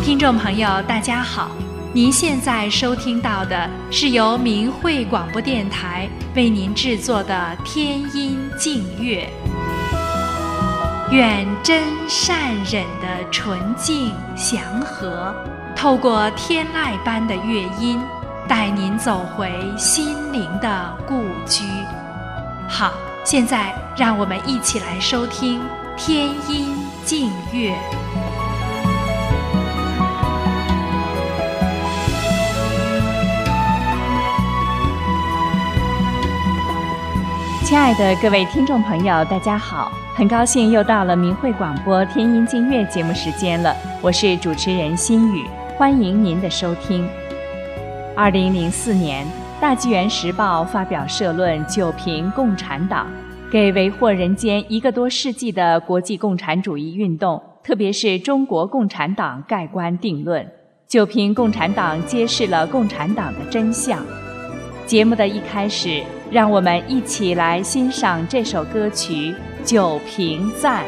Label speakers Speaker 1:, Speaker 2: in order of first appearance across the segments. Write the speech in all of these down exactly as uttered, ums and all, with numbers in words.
Speaker 1: 听众朋友大家好，您现在收听到的是由明慧广播电台为您制作的天音净乐。愿真善忍的纯净祥和，透过天籁般的乐音，带您走回心灵的故居。好，现在让我们一起来收听天音净乐。
Speaker 2: 亲爱的各位听众朋友大家好，很高兴又到了明慧广播天音净乐节目时间了，我是主持人心雨，欢迎您的收听。二零零四年，大纪元时报发表社论九评共产党，给为祸人间一个多世纪的国际共产主义运动，特别是中国共产党盖棺定论。九评共产党揭示了共产党的真相。节目的一开始，让我们一起来欣赏这首歌曲《九评赞》。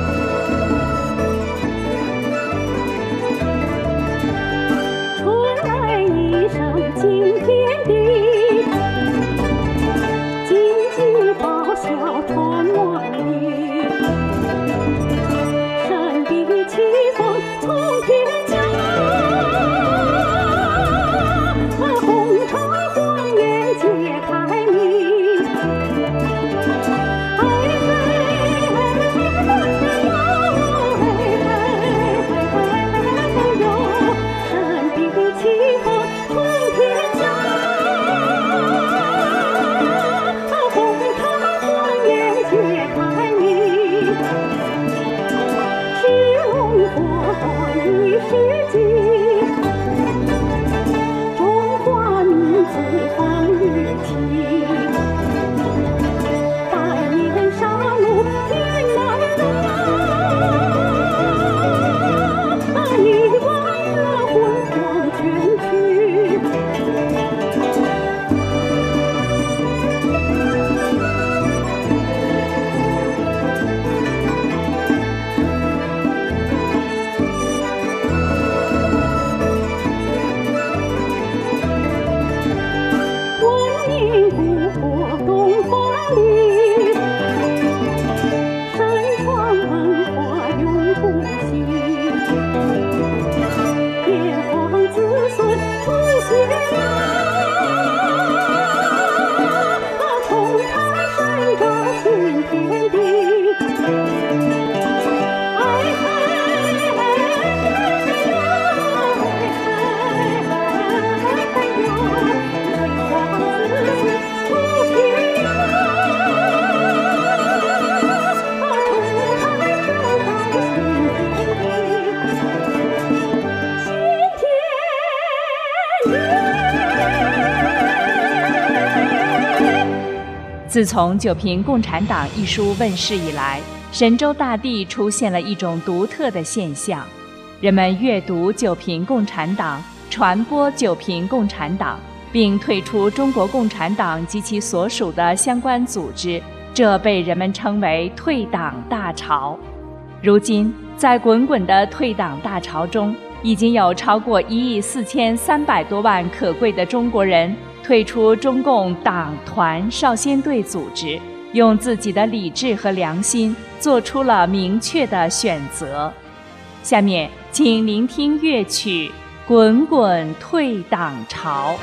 Speaker 3: 传来一声惊天地，金鸡报晓传万里，神兵起风从天降，红尘荒原揭开谜。哎
Speaker 2: 自从《九评共产党》一书问世以来，神州大地出现了一种独特的现象，人们阅读《九评共产党》，传播《九评共产党》，并退出中国共产党及其所属的相关组织，这被人们称为退党大潮。如今，在滚滚的退党大潮中，已经有超过一亿四千三百多万可贵的中国人退出中共党团少先队组织，用自己的理智和良心做出了明确的选择。下面请聆听乐曲《滚滚退党潮》。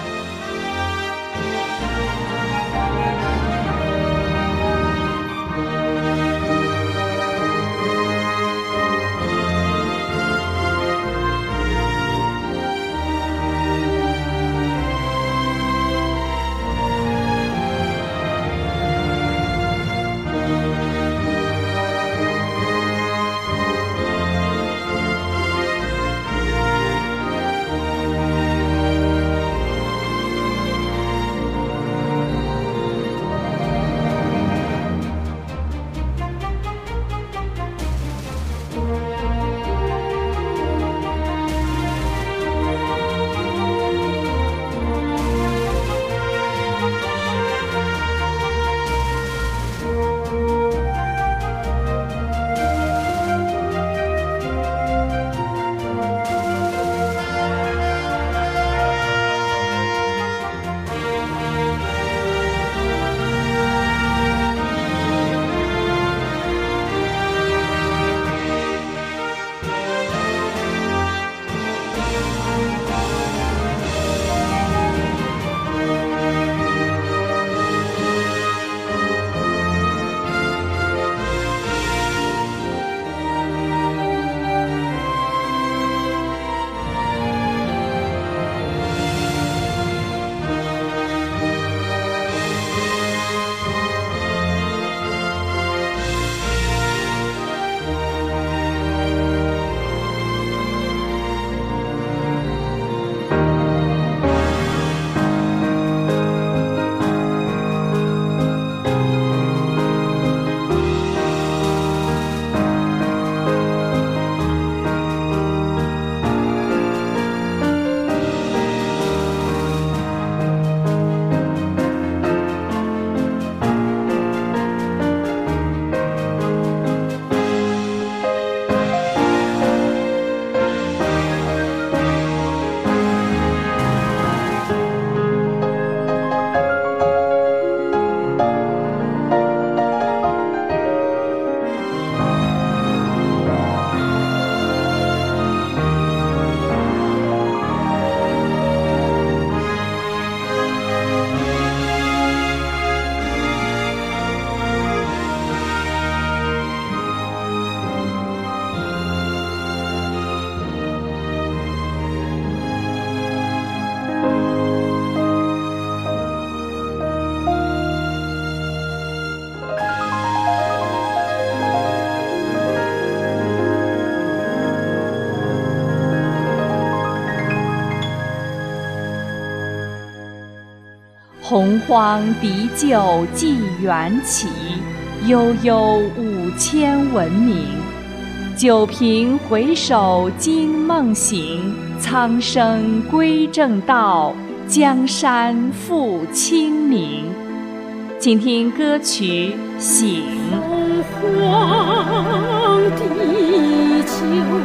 Speaker 2: 洪荒敌旧纪元起，悠悠五千文明。九平回首惊梦醒，苍生归正道，江山复清明。请听歌曲《醒》。
Speaker 3: 洪荒敌旧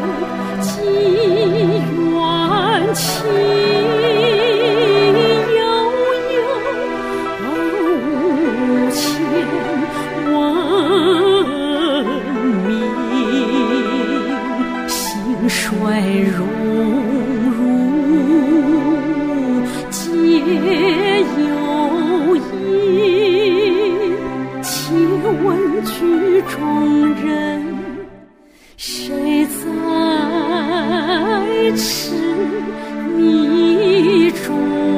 Speaker 3: 纪元起，衰荣辱皆有因，且问局中人，谁在痴迷中？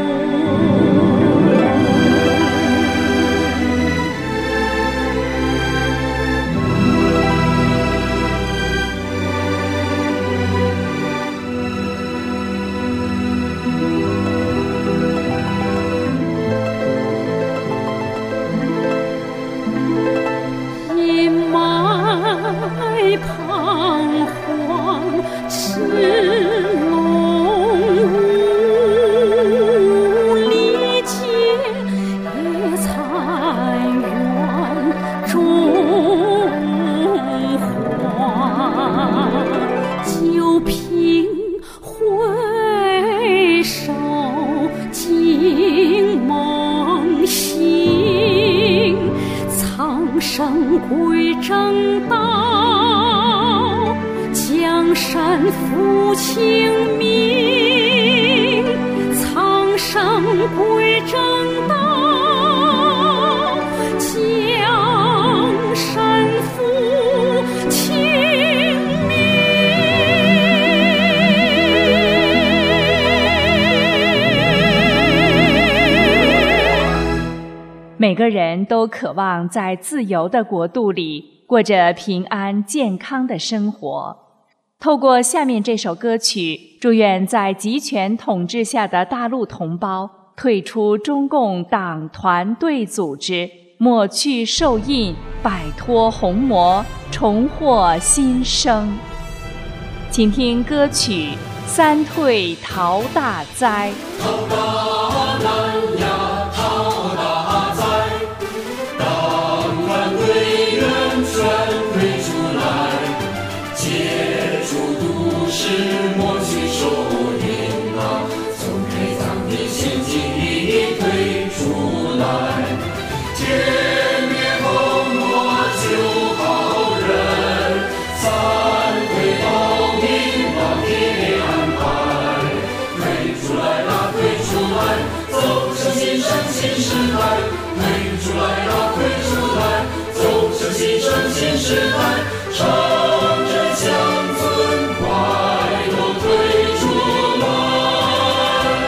Speaker 3: 彷徨赤龙舞，历劫也残垣中华。九平回首惊梦醒，苍生归正道，江山复清明。苍生归正道，江山复清明。
Speaker 2: 每个人都渴望在自由的国度里过着平安健康的生活。透过下面这首歌曲，祝愿在集权统治下的大陆同胞退出中共党团队组织，抹去受印，摆脱红魔，重获新生。请听歌曲《三退逃大灾》。
Speaker 4: 逃大难呀，逃大灾，党团队员全退出来，解除都市，抹去手印啊，从黑藏的陷阱里退出来，歼灭红魔救好人，三退保民保铁的安排，退出来啦，退出来，走向新生新时代，退出来啦，退出来，走向新生新时代，唱着乡村快乐退出来，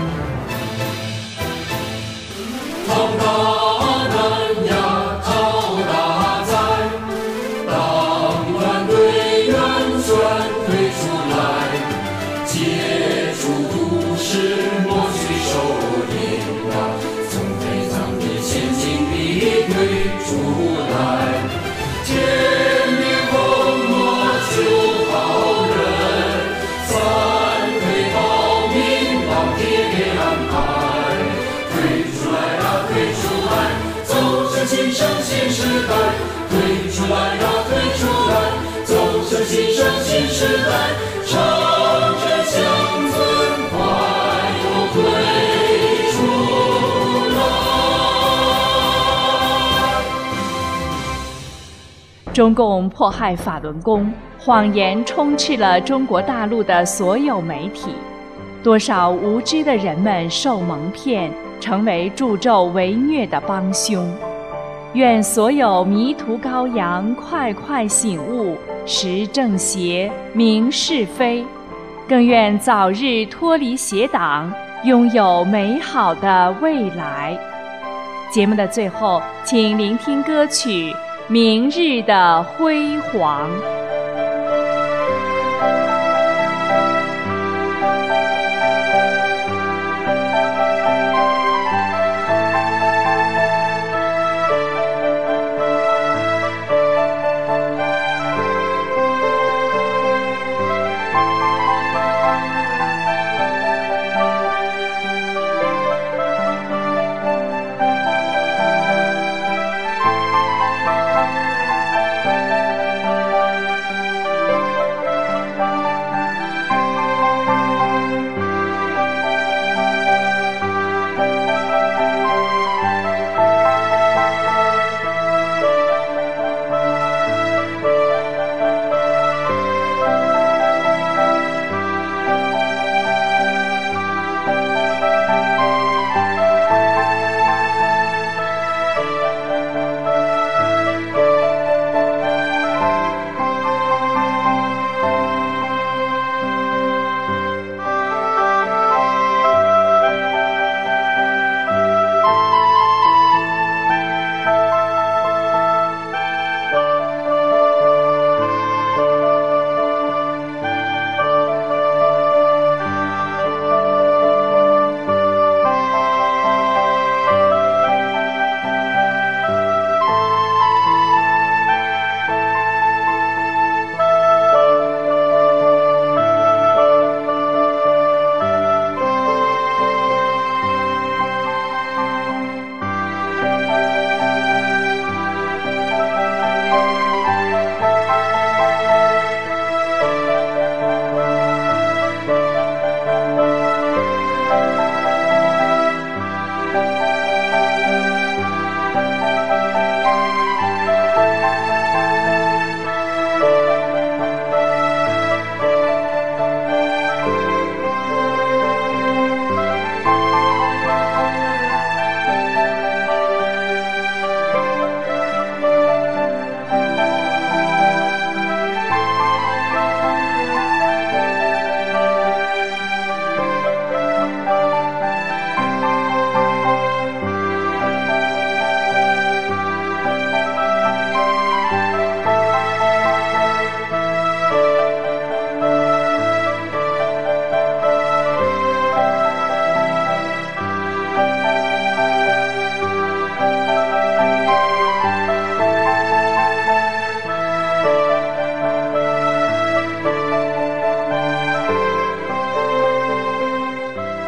Speaker 4: 逃大难呀，逃大灾，党团队员全退出来，解除都市，抹去手印啊，从黑藏的陷阱里退出来，歼灭红魔救好人，三退保民保铁的安排，退出来啦，退出来，走向新生新时代，退出来啦，退出来，走向新生新时代，唱着乡村快乐退出来。
Speaker 2: 中共迫害法轮功，谎言充斥了中国大陆的所有媒体，多少无知的人们受蒙骗，成为助纣为虐的帮凶。愿所有迷途羔羊快快醒悟，识正邪，明是非，更愿早日脱离邪党，拥有美好的未来。节目的最后，请聆听歌曲《明日的辉煌》。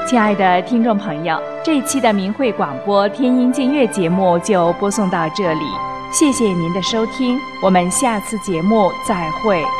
Speaker 2: 亲爱的听众朋友，这一期的明慧广播天音净月节目就播送到这里，谢谢您的收听，我们下次节目再会。